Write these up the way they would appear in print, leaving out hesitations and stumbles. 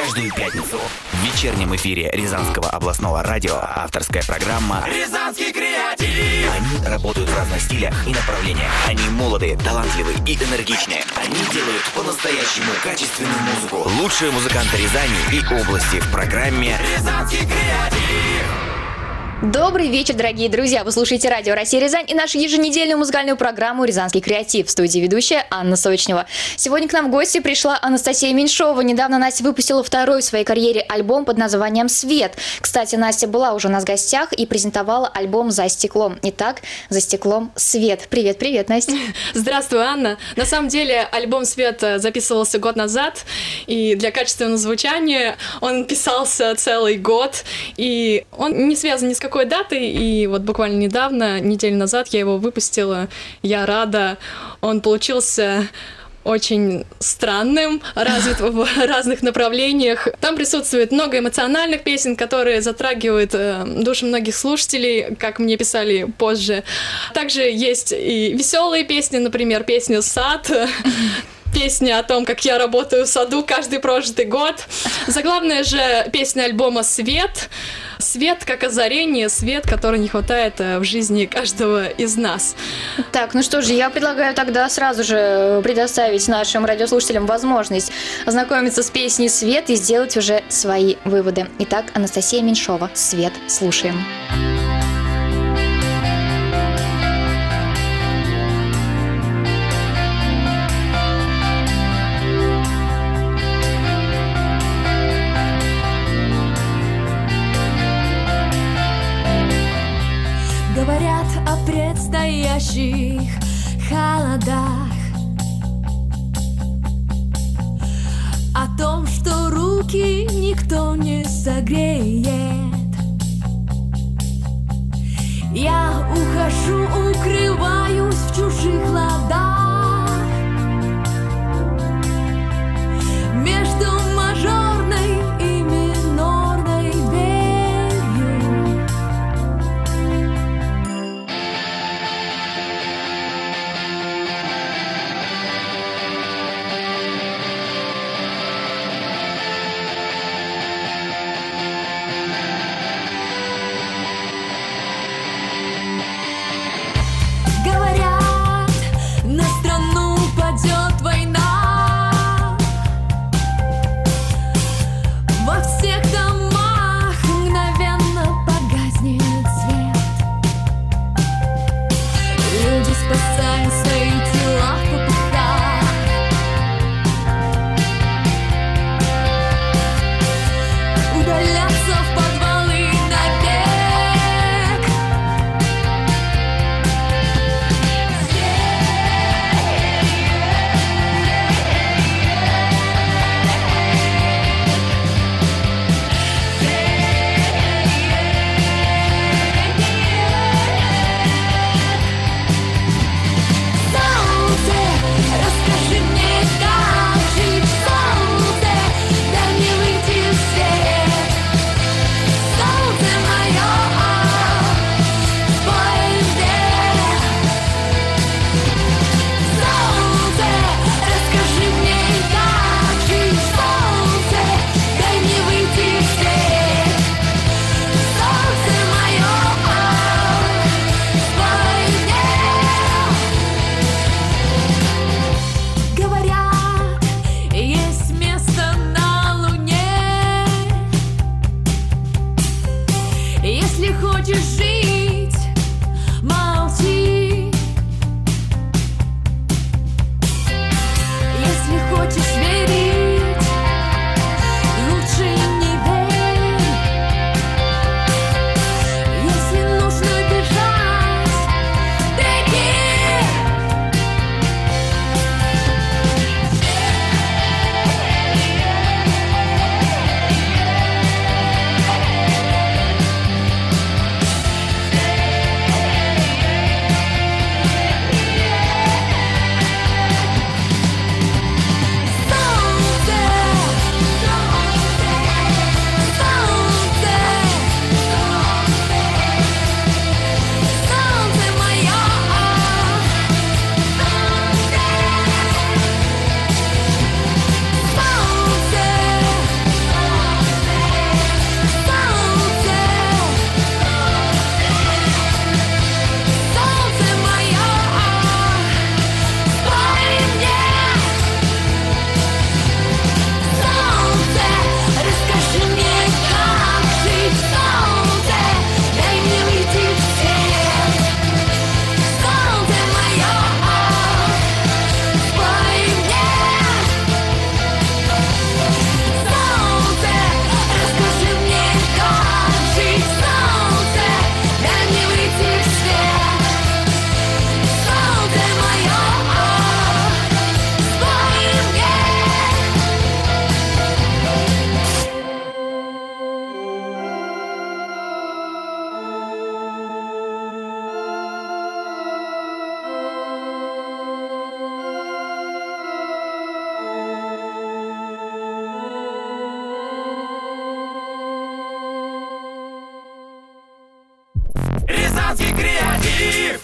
Каждую пятницу в вечернем эфире Рязанского областного радио авторская программа «Рязанский креатив». Они работают в разных стилях и направлениях. Они молодые, талантливые и энергичные. Они делают по-настоящему качественную музыку. Лучшие музыканты Рязани и области в программе «Рязанский креатив». Добрый вечер, дорогие друзья! Вы слушаете радио «Россия Рязань» и нашу еженедельную музыкальную программу «Рязанский креатив». В студии ведущая Анна Сочнева. Сегодня к нам в гости пришла Анастасия Меньшова. Недавно Настя выпустила второй в своей карьере альбом под названием «Свет». Кстати, Настя была уже у нас в гостях и презентовала альбом «За стеклом». Итак, «За стеклом. Свет». Привет, Настя. Здравствуй, Анна. На самом деле, альбом «Свет» записывался год назад, и для качественного звучания он писался целый год, и он не связан ни с какой датой, и вот буквально недавно, неделю назад, я его выпустила. Я рада. Он получился очень странным, развит в разных направлениях. Там присутствует много эмоциональных песен, которые затрагивают души многих слушателей, как мне писали позже. Также есть и веселые песни, например, песня «Сад», песня о том, как я работаю в саду каждый прожитый год. Заглавная же песня альбома «Свет». Свет как озарение, свет, который не хватает в жизни каждого из нас. Так, ну что же, я предлагаю тогда сразу же предоставить нашим радиослушателям возможность ознакомиться с песней «Свет» и сделать уже свои выводы. Итак, Анастасия Меньшова, «Свет». Слушаем. Говорят о предстоящих холодах, о том, что руки никто не согреет. Я ухожу, укрываюсь в чужих ладах между мажорной и минорной дверью. Говорят,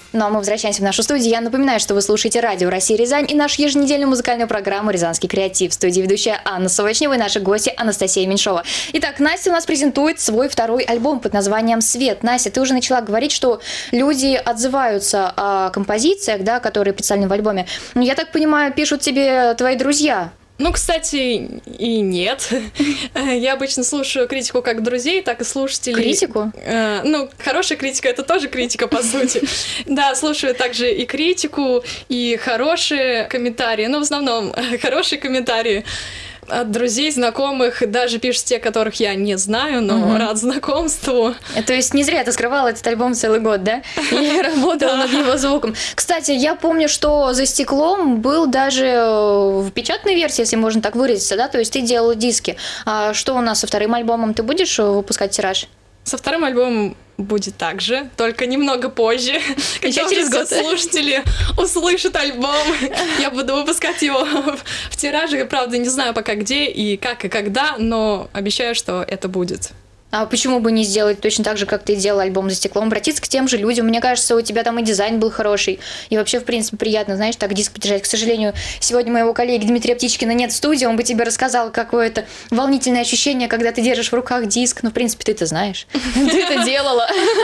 Ну а мы возвращаемся в нашу студию. Я напоминаю, что вы слушаете радио «Россия Рязань» и нашу еженедельную музыкальную программу «Рязанский креатив». В студии ведущая Анна Сочнева и наши гости Анастасия Меньшова. Итак, Настя у нас презентует свой второй альбом под названием «Свет». Настя, ты уже начала говорить, что люди отзываются о композициях, да, которые представлены в альбоме. Но я так понимаю, пишут тебе твои друзья. Ну, кстати, и нет. Я обычно слушаю критику как друзей, так и слушателей. Критику? Ну, хорошая критика — это тоже критика, по сути. Да, слушаю также и критику, и хорошие комментарии. Ну, в основном, хорошие комментарии от друзей, знакомых, даже пишут те, которых я не знаю, но рад знакомству. То есть не зря ты скрывала этот альбом целый год, да? И работала над его звуком. Кстати, я помню, что «За стеклом» был даже в печатной версии, если можно так выразиться, да? То есть ты делала диски. А что у нас со вторым альбомом? Ты будешь выпускать тираж? Со вторым альбомом будет так же, только немного позже. Когда через год слушатели услышат альбом, я буду выпускать его в тираже. Правда, не знаю пока где и как и когда, но обещаю, что это будет. А почему бы не сделать точно так же, как ты делала альбом «За стеклом», обратиться к тем же людям? Мне кажется, у тебя там и дизайн был хороший, и вообще, в принципе, приятно, знаешь, так диск подержать. К сожалению, сегодня моего коллеги Дмитрия Птичкина нет в студии, он бы тебе рассказал, какое это волнительное ощущение, когда ты держишь в руках диск. Ну, в принципе, ты это знаешь, ты это делала.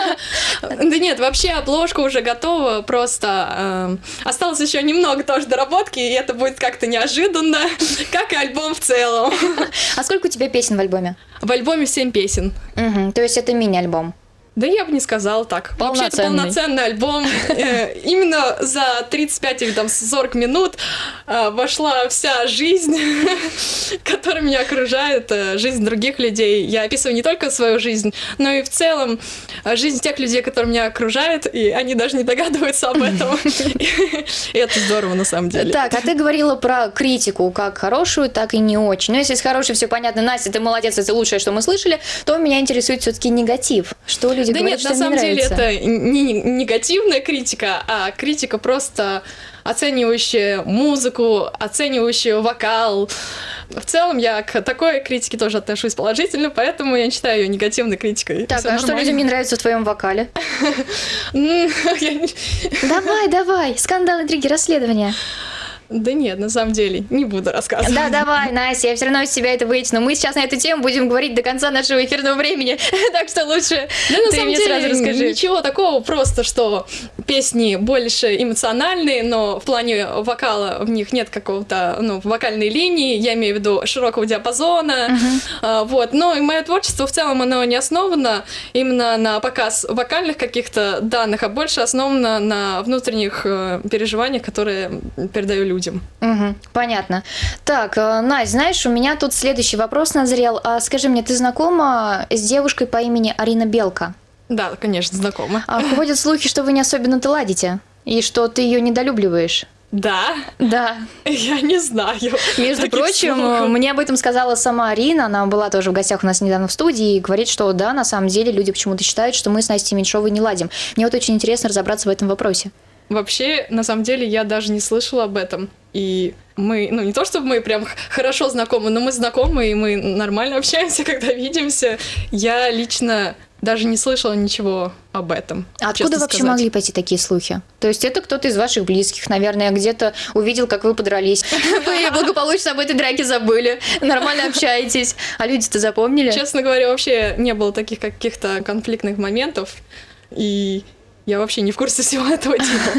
Да нет, вообще обложка уже готова, просто осталось еще немного тоже доработки, и это будет как-то неожиданно, как и альбом в целом. А сколько у тебя песен в альбоме? В альбоме 7 песен. То есть это мини-альбом? Да я бы не сказала так. Вообще это полноценный альбом. Именно за 35 или там 40 минут вошла вся жизнь, которая меня окружает, жизнь других людей. Я описываю не только свою жизнь, но и в целом жизнь тех людей, которые меня окружают, и они даже не догадываются об этом. И это здорово на самом деле. Так, а ты говорила про критику, как хорошую, так и не очень. Но если с хорошей все понятно, Настя, ты молодец, это лучшее, что мы слышали, то меня интересует все-таки негатив. Что люди да говорят, нет, на самом деле это не негативная критика, а критика просто оценивающая музыку, оценивающая вокал. В целом я к такой критике тоже отношусь положительно, поэтому я не считаю ее негативной критикой. Так, а что людям не нравится в твоем вокале? Давай, скандал, интриги, расследования. Да нет, на самом деле, не буду рассказывать. Да, давай, Настя, я все равно из себя это вытяну. Мы сейчас на эту тему будем говорить до конца нашего эфирного времени, так что лучше ты мне сразу расскажи. Ничего такого, просто что песни больше эмоциональные, но в плане вокала в них нет какого-то, вокальной линии, я имею в виду широкого диапазона, вот. Но и мое творчество в целом, оно не основано именно на показ вокальных каких-то данных, а больше основано на внутренних переживаниях, которые передаю людям. Понятно. Так, Настя, знаешь, у меня тут следующий вопрос назрел. А скажи мне, ты знакома с девушкой по имени Арина Белка? Да, конечно, знакома. Ходят слухи, что вы не особенно-то ладите, и что ты ее недолюбливаешь. Да? Да. Я не знаю. Между прочим, мне об этом сказала сама Арина, она была тоже в гостях у нас недавно в студии, и говорит, что да, на самом деле люди почему-то считают, что мы с Настей Меньшовой не ладим. Мне вот очень интересно разобраться в этом вопросе. Вообще, на самом деле, я даже не слышала об этом. И мы, не то чтобы мы прям хорошо знакомы, но мы знакомы, и мы нормально общаемся, когда видимся. Я лично даже не слышала ничего об этом. А откуда вообще могли пойти такие слухи? То есть это кто-то из ваших близких, наверное, где-то увидел, как вы подрались. Вы благополучно об этой драке забыли, нормально общаетесь. А люди-то запомнили? Честно говоря, вообще не было таких каких-то конфликтных моментов. И я вообще не в курсе всего этого дела.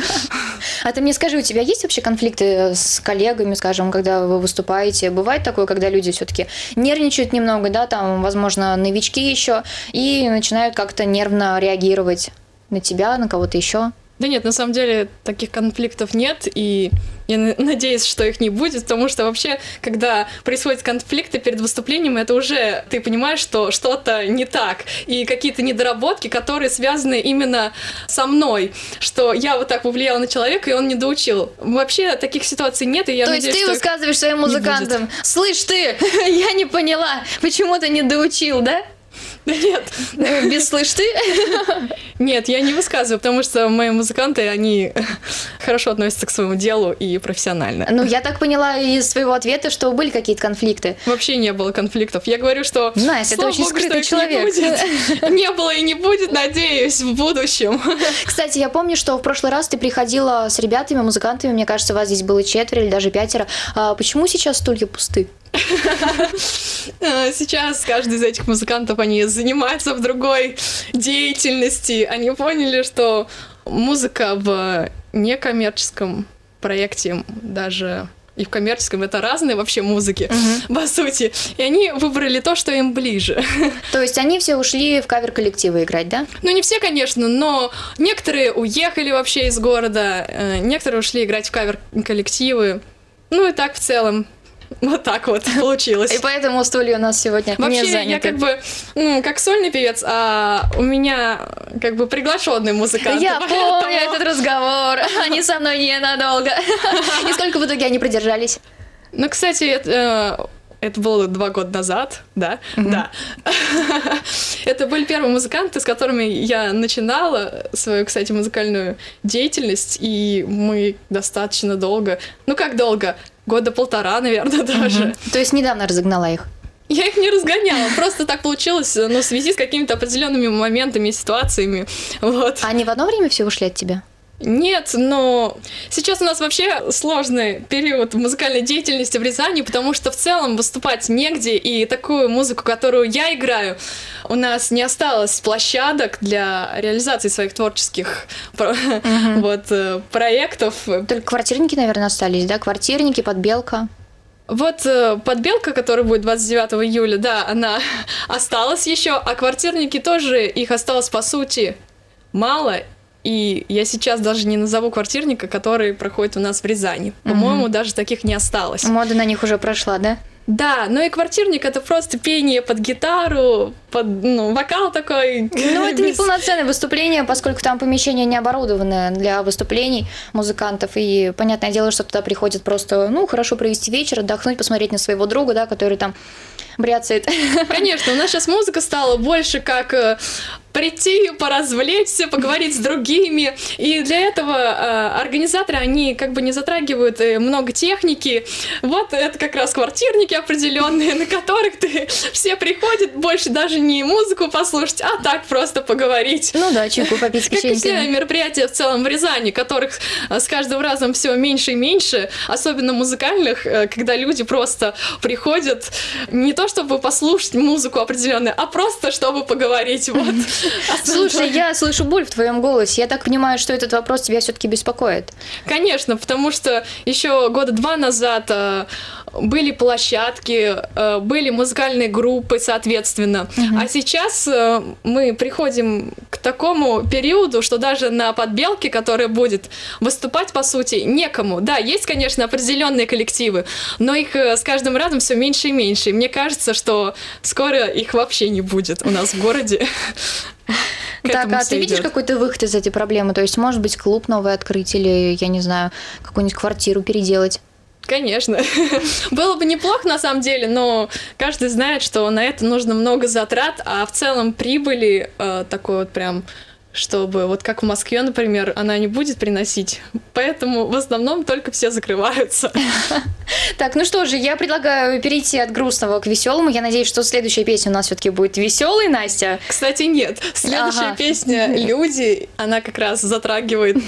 А ты мне скажи, у тебя есть вообще конфликты с коллегами, скажем, когда вы выступаете? Бывает такое, когда люди все-таки нервничают немного, да, там, возможно, новички еще, и начинают как-то нервно реагировать на тебя, на кого-то еще? Да нет, на самом деле таких конфликтов нет, и я надеюсь, что их не будет, потому что вообще, когда происходят конфликты перед выступлением, это уже ты понимаешь, что что-то не так, и какие-то недоработки, которые связаны именно со мной, что я вот так повлияла на человека, и он не доучил. Вообще таких ситуаций нет, и я надеюсь, что... То есть ты высказываешь своим музыкантам: слышь ты, я не поняла, почему ты не доучил, да? Да нет. Без слышь ты? Нет, я не высказываю, потому что мои музыканты, они хорошо относятся к своему делу и профессионально. Ну, я так поняла из своего ответа, что были какие-то конфликты. Вообще не было конфликтов. Я говорю, что... Настя, это слава очень богу, что скрытый их человек. Не будет. Не было и не будет, надеюсь, в будущем. Кстати, я помню, что в прошлый раз ты приходила с ребятами, музыкантами, мне кажется, вас здесь было 4 или даже 5. А почему сейчас стулья пусты? Сейчас каждый из этих музыкантов, они занимаются в другой деятельности. Они поняли, что музыка в некоммерческом проекте, даже и в коммерческом, это разные вообще музыки, по сути. И они выбрали то, что им ближе. То есть они все ушли в кавер-коллективы играть, да? Ну, не все, конечно, но некоторые уехали вообще из города, некоторые ушли играть в кавер-коллективы. Ну и так в целом. Вот так вот получилось. И поэтому стулья у нас сегодня вообще, не заняты. Я как бы, как сольный певец, а у меня как бы приглашенный музыкант. Я помню этот разговор. Они со мной ненадолго. И сколько в итоге они продержались? Ну, кстати, это было 2 года назад, да? Да. Это были первые музыканты, с которыми я начинала свою, кстати, музыкальную деятельность, и мы достаточно долго, ну как долго? 1.5 года, наверное, даже. То есть недавно разогнала их? Я их не разгоняла, просто так получилось, но в связи с какими-то определенными моментами, ситуациями, вот. А они в одно время все ушли от тебя? Нет, но сейчас у нас вообще сложный период музыкальной деятельности в Рязани, потому что в целом выступать негде, и такую музыку, которую я играю, у нас не осталось площадок для реализации своих творческих проектов. Только квартирники, наверное, остались, да? Квартирники, подбелка. Вот подбелка, которая будет 29 июля, да, она осталась еще, а квартирники тоже, их осталось по сути мало. И я сейчас даже не назову квартирника, который проходит у нас в Рязани. По-моему, даже таких не осталось. Мода на них уже прошла, да? Да, ну и квартирник — это просто пение под гитару, под вокал такой. Ну, это не полноценное выступление, поскольку там помещение не оборудованное для выступлений музыкантов. И понятное дело, что туда приходят просто, хорошо провести вечер, отдохнуть, посмотреть на своего друга, да, который там бряцает. Конечно, у нас сейчас музыка стала больше как прийти, поразвлечься, поговорить с другими. И для этого организаторы, они как бы не затрагивают много техники. Вот это как раз квартирники определенные, на которых все приходят больше даже не музыку послушать, а так просто поговорить. Ну да, чайку попить с печеньками. Как и все мероприятия в целом в Рязани, которых с каждым разом все меньше и меньше, особенно музыкальных, когда люди просто приходят не то чтобы послушать музыку определенную, а просто чтобы поговорить. Вот. Слушай, я слышу боль в твоем голосе. Я так понимаю, что этот вопрос тебя все-таки беспокоит. Конечно, потому что еще 2 года назад были площадки, были музыкальные группы, соответственно. А сейчас мы приходим к такому периоду, что даже на подбелке, которая будет выступать, по сути, некому. Да, есть, конечно, определенные коллективы, но их с каждым разом все меньше и меньше. И мне кажется, что скоро их вообще не будет у нас в городе. Так, а ты видишь какой-то выход из этой проблемы? То есть, может быть, клуб новый открыть или, я не знаю, какую-нибудь квартиру переделать? Конечно. Было бы неплохо, на самом деле, но каждый знает, что на это нужно много затрат, а в целом прибыли такой вот прям, чтобы, вот как в Москве, например, она не будет приносить. Поэтому в основном только все закрываются. Так, ну что же, я предлагаю перейти от грустного к веселому. Я надеюсь, что следующая песня у нас все-таки будет веселой, Настя. Кстати, нет. Следующая песня «Люди», она как раз затрагивает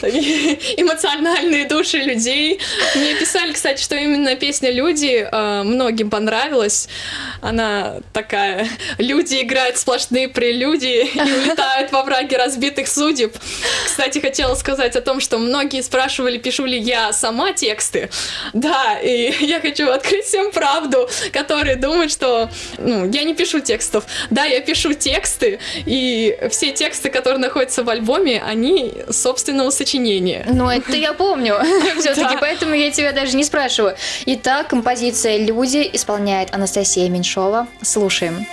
эмоциональные души людей. Мне писали, кстати, что именно песня «Люди» многим понравилась. Она такая: люди играют сплошные прелюдии и улетают во враги разбитых судеб. Кстати, хотела сказать о том, что многие спрашивали, пишу ли я сама тексты. Да, и я хочу открыть всем правду, которые думают, что я не пишу текстов. Да, я пишу тексты, и все тексты, которые находятся в альбоме, они собственного сочинения. Ну, это я помню. Все-таки, поэтому я тебя даже не спрашиваю. Итак, композиция «Люди» исполняет Анастасия Меньшова. Слушаем.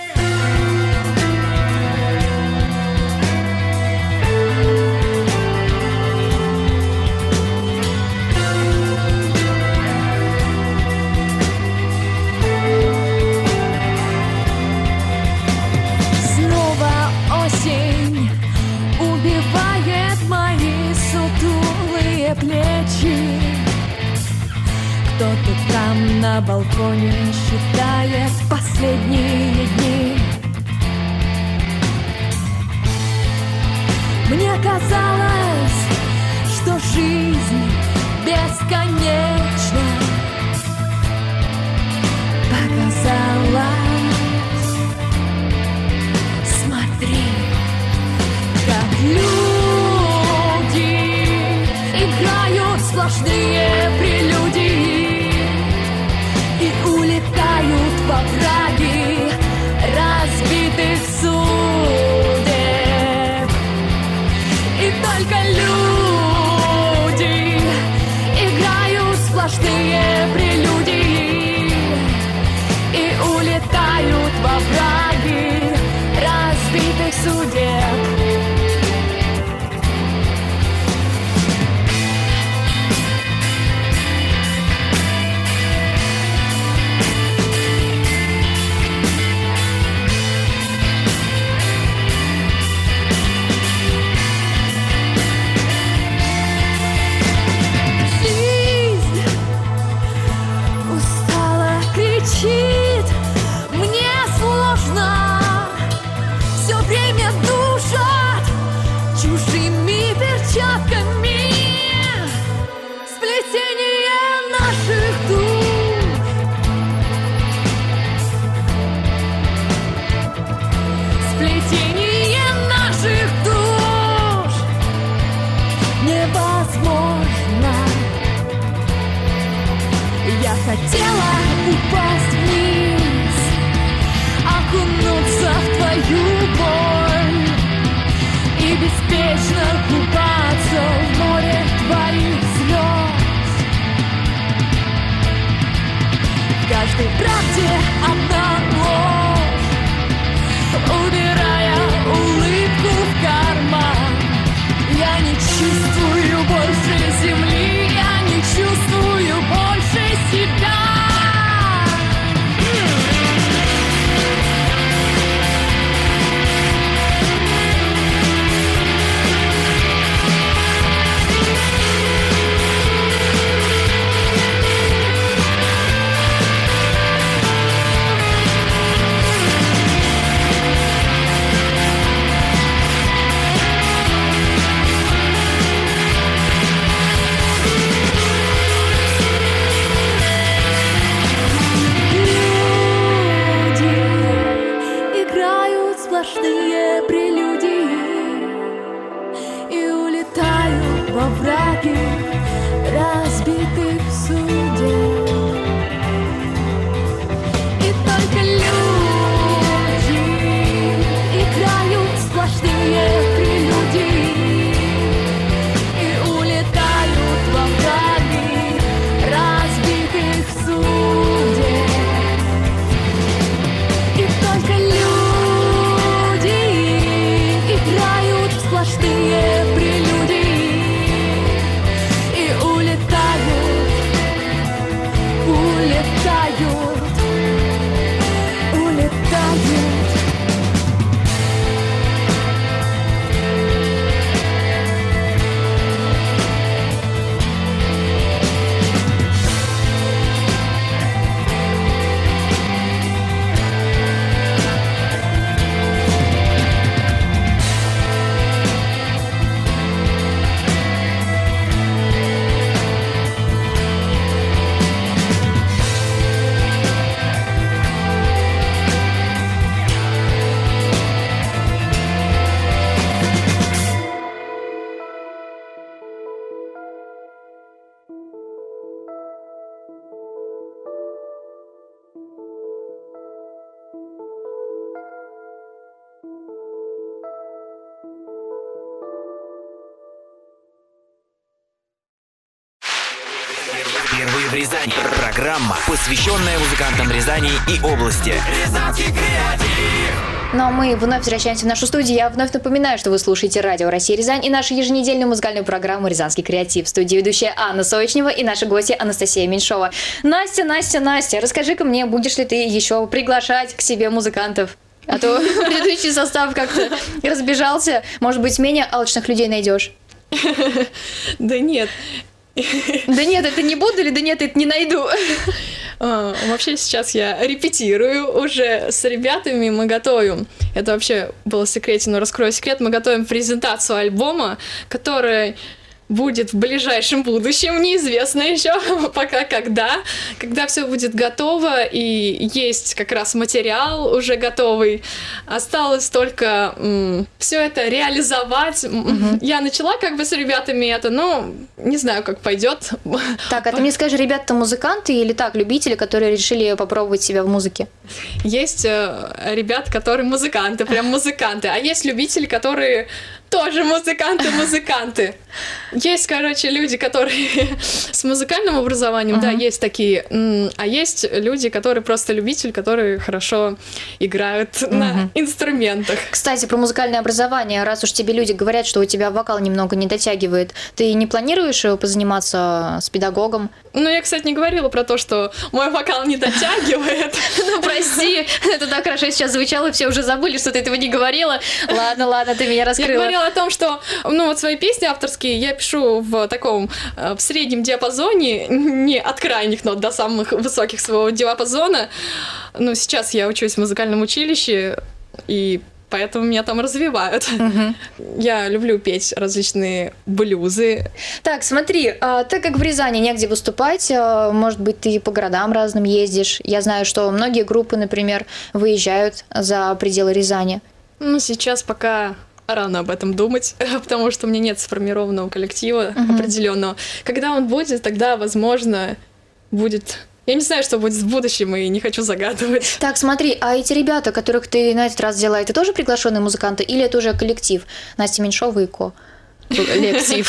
на балконе считает последние дни. Мне казалось, что жизнь бесконечна. Показалось, смотри, как люди играют сплошные прелюдии и улетают во враги разбитых судеб. И только люди играют сплошные прелюдии и улетают во враги разбитых судеб. Мне сложно, все время душат чужими перчатками. Сплетение наших душ, сплетение наших душ невозможно. Я хотела упасть вниз, окунуться в твою боль и беспечно купаться в море твоих слез. В каждой правде одна ложь, убирая улыбку в карман. Я не чувствую больше земли, я не чувствую больше себя. Сплошные прелюдии и улетают во враги разбитых судеб. И только люди играют сплошные прелюдии и улетают во враги разбитых судеб. И только играют сплошные прелюдии и улетают, улетают, улетают. Впервые в Рязани. Программа, посвященная музыкантам Рязани и области. Рязанский креатив! Ну а мы вновь возвращаемся в нашу студию. Я вновь напоминаю, что вы слушаете радио «Россия Рязань» и нашу еженедельную музыкальную программу «Рязанский креатив». В студии ведущая Анна Сочнева и наши гости Анастасия Меньшова. Настя, расскажи-ка мне, будешь ли ты еще приглашать к себе музыкантов? А то предыдущий состав как-то разбежался. Может быть, менее алчных людей найдешь? Да нет. Да нет, это не буду или да нет, это не найду? Вообще сейчас я репетирую уже с ребятами, мы готовим. Это вообще было в секрете, но раскрою секрет. Мы готовим презентацию альбома, который будет в ближайшем будущем, неизвестно еще пока когда все будет готово и есть как раз материал уже готовый. Осталось только все это реализовать. Я начала как бы с ребятами это, но не знаю, как пойдет. Так, а ты мне скажи, ребята музыканты или так, любители, которые решили попробовать себя в музыке? Есть ребят, которые музыканты, прям музыканты, а есть любители, которые тоже музыканты. Есть, короче, люди, которые с музыкальным образованием, да, есть такие, а есть люди, которые просто любители, которые хорошо играют на инструментах. Кстати, про музыкальное образование, раз уж тебе люди говорят, что у тебя вокал немного не дотягивает, ты не планируешь позаниматься с педагогом? Ну, я, кстати, не говорила про то, что мой вокал не дотягивает. Ну, прости, это так хорошо сейчас звучало, все уже забыли, что ты этого не говорила. Ладно, ты меня раскрыла. Я говорила о том, что, вот свои песни авторские я пишу в таком, в среднем диапазоне, не от крайних нот до самых высоких своего диапазона. Ну, сейчас я учусь в музыкальном училище, и поэтому меня там развивают. Я люблю петь различные блюзы. Так, смотри, так как в Рязани негде выступать, может быть, ты по городам разным ездишь. Я знаю, что многие группы, например, выезжают за пределы Рязани. Ну, сейчас пока рано об этом думать, потому что у меня нет сформированного коллектива определенного. Когда он будет, тогда, возможно, будет... Я не знаю, что будет в будущем, и не хочу загадывать. Так, смотри, а эти ребята, которых ты на этот раз взяла, это тоже приглашенные музыканты или это уже коллектив? Настя Меньшова и Ко. Коллектив.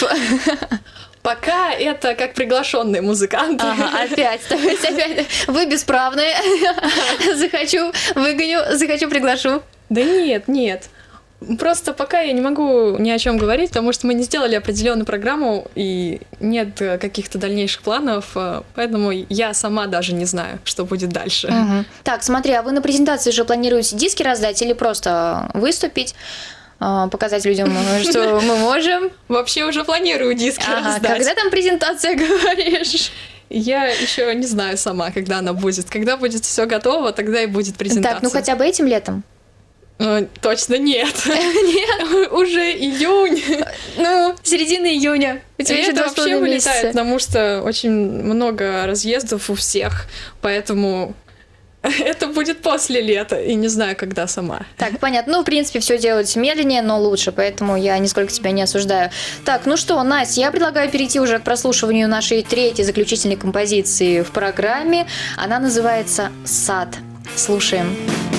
Пока это как приглашенные музыканты. Ага, опять. Вы бесправные. Захочу, выгоню, захочу, приглашу. Да нет. Просто пока я не могу ни о чем говорить, потому что мы не сделали определенную программу и нет каких-то дальнейших планов, поэтому я сама даже не знаю, что будет дальше. Так, смотри, а вы на презентации же планируете диски раздать или просто выступить, показать людям, что мы можем? Вообще уже планирую диски раздать. Когда там презентация, говоришь? Я еще не знаю сама, когда она будет. Когда будет все готово, тогда и будет презентация. Так, ну хотя бы этим летом? Точно нет. Нет? Уже июнь. Ну, середина июня. У тебя еще 2,5 вообще вылетает, месяца. потому что очень много разъездов у всех, поэтому это будет после лета, и не знаю, когда сама. Так, понятно. Ну, в принципе, все делать медленнее, но лучше, поэтому я нисколько тебя не осуждаю. Так, ну что, Настя, я предлагаю перейти уже к прослушиванию нашей третьей заключительной композиции в программе. Она называется «Сад». Слушаем.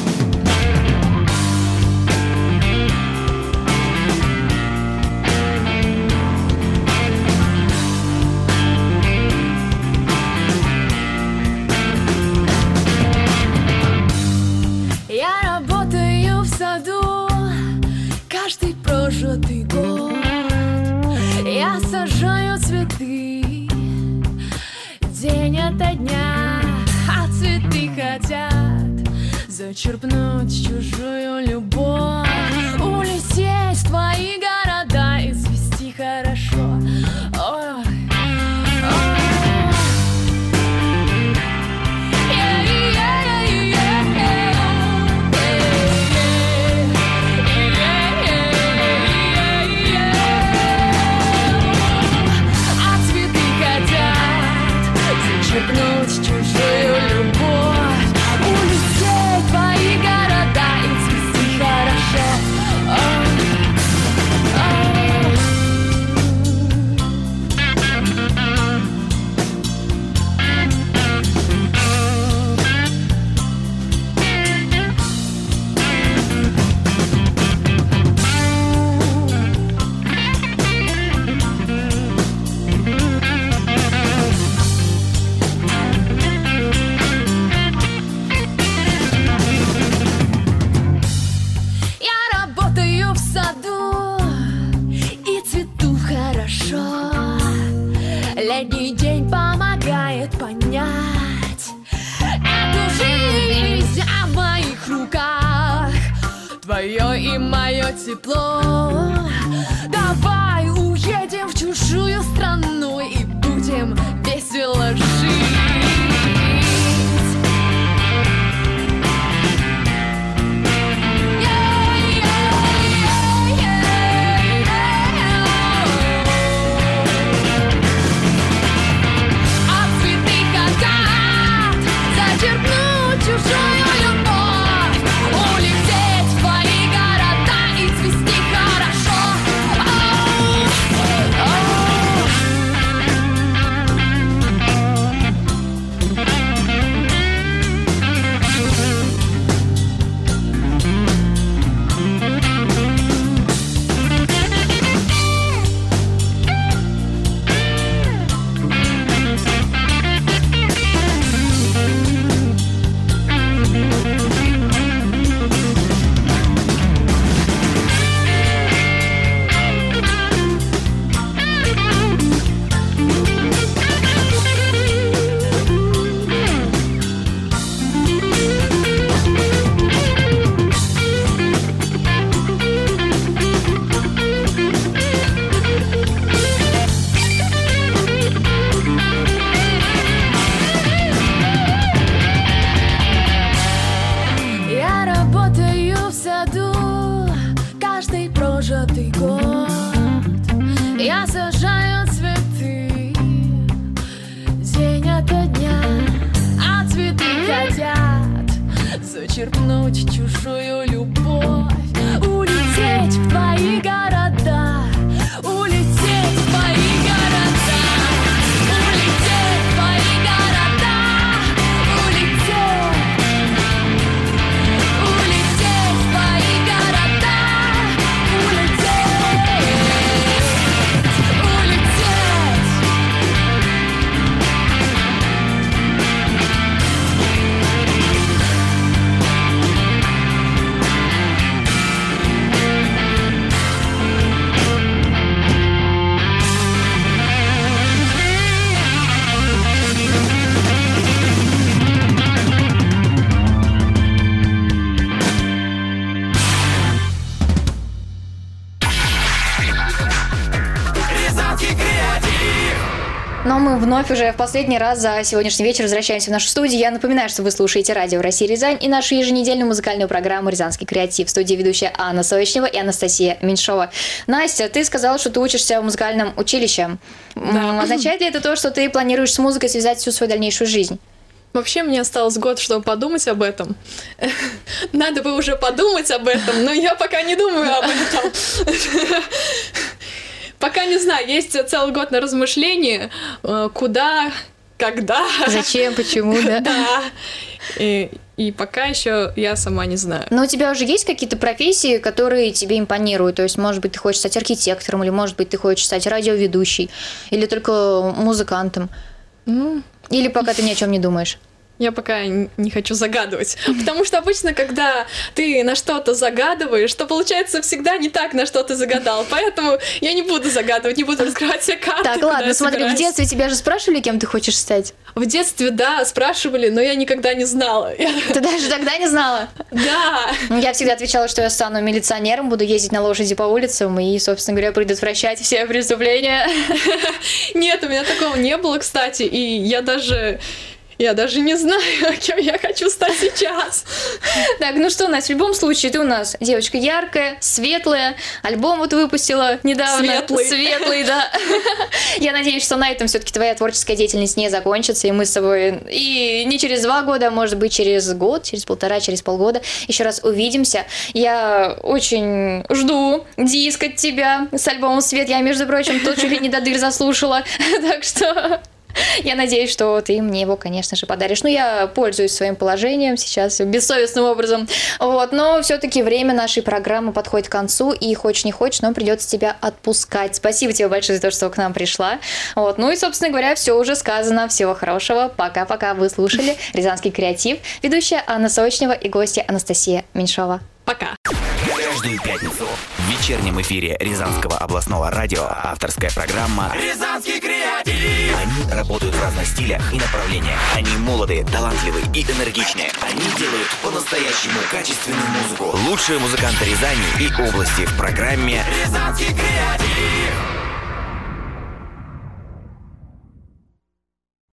Каждый прожитый год я сажаю цветы день ото дня, а цветы хотят зачерпнуть чужую любовь, улететь в твои города и свести хорошо. Ой. Зачерпнуть чужую любовь, улететь в твои города и свести хорошо. Летний день помогает понять эту жизнь, а в моих руках твое и мое тепло. Давай уедем в чужую страну и будем весело жить. вернуть чужую любовь, улететь в твои города, улететь в твои города, улететь в твои города, улететь в твои города, Но мы вновь уже в последний раз за сегодняшний вечер возвращаемся в нашу студию. Я напоминаю, что вы слушаете радио «Россия Рязань» и нашу еженедельную музыкальную программу «Рязанский креатив». В студии ведущая Анна Сочнева и Анастасия Меньшова. Настя, ты сказала, что ты учишься в музыкальном училище. Да. Означает ли это то, что ты планируешь с музыкой связать всю свою дальнейшую жизнь? Вообще, мне осталось год, чтобы подумать об этом. Надо бы уже подумать об этом, но я пока не думаю об этом. Пока не знаю, есть целый год на размышление, куда, когда. Зачем, почему, да? Да. И пока еще я сама не знаю. Но у тебя уже есть какие-то профессии, которые тебе импонируют? То есть, может быть, ты хочешь стать архитектором, или, может быть, ты хочешь стать радиоведущей, или только музыкантом? Или пока ты ни о чем не думаешь? Я пока не хочу загадывать. Потому что обычно, когда ты на что-то загадываешь, то получается всегда не так, на что ты загадал. Поэтому я не буду загадывать, не буду раскрывать все карты. Так, ладно, смотри, в детстве тебя же спрашивали, кем ты хочешь стать? В детстве, да, спрашивали, но я никогда не знала. Ты даже тогда не знала? Да. Я всегда отвечала, что я стану милиционером, буду ездить на лошади по улицам и, собственно говоря, предотвращать все преступления. Нет, у меня такого не было, кстати, и я даже не знаю, кем я хочу стать сейчас. Так, ну что, Настя, в любом случае, ты у нас девочка яркая, светлая, альбом вот выпустила недавно. Светлый, да. Я надеюсь, что на этом все-таки твоя творческая деятельность не закончится, и мы с тобой и не через 2 года, а может быть через год, через 1,5, через полгода еще раз увидимся. Я очень жду диск от тебя с альбомом «Свет». Я, между прочим, тут чуть ли не до дыр заслушала, так что... Я надеюсь, что ты мне его, конечно же, подаришь. Ну, я пользуюсь своим положением сейчас бессовестным образом. Вот, но все-таки время нашей программы подходит к концу, и хочешь не хочешь, но придется тебя отпускать. Спасибо тебе большое за то, что к нам пришла. Вот, ну и, собственно говоря, все уже сказано. Всего хорошего. Пока-пока. Вы слушали «Рязанский креатив». Ведущая Анна Сочнева и гостья Анастасия Меньшова. Пока. Каждую пятницу в вечернем эфире Рязанского областного радио авторская программа «Рязанский креатив». Они работают в разных стилях и направлениях. Они молоды, талантливы и энергичные. Они делают по-настоящему качественную музыку. Лучшие музыканты Рязани и области в программе «Рязанский креатив».